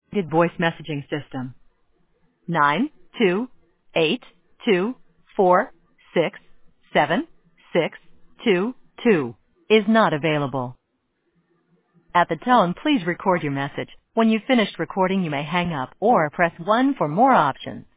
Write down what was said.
voice messaging system. 92824676622 is not available. At the tone, please record your message. When you've finished recording, you may hang up or press 1 for more options.